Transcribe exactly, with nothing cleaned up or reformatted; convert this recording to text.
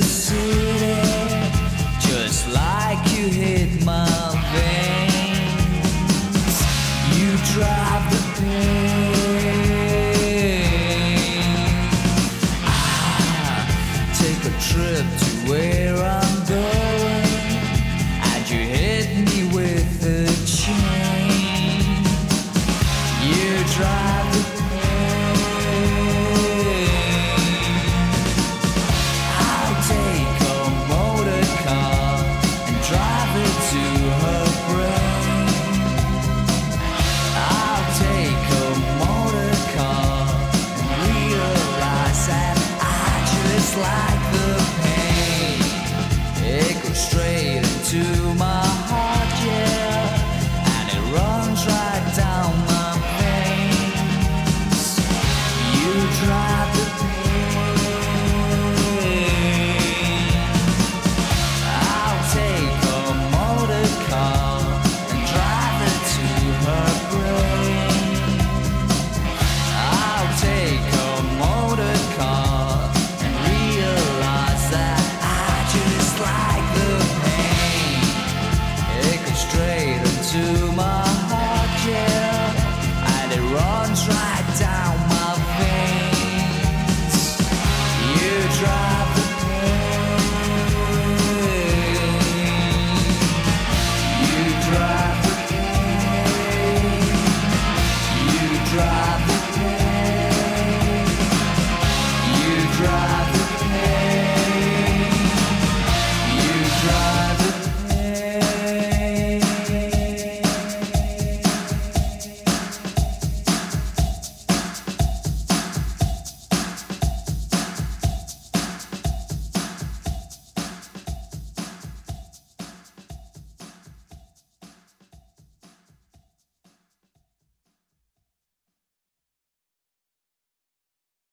city, just like you hit my veins. You drive the pain. I take a trip to where I'm going, and you hit me with a chain. You drive the to her brain. I'll take a motor car and realize that I just like the pain. It goes straight into my heart, yeah, and it runs right down my veins. You drive the to my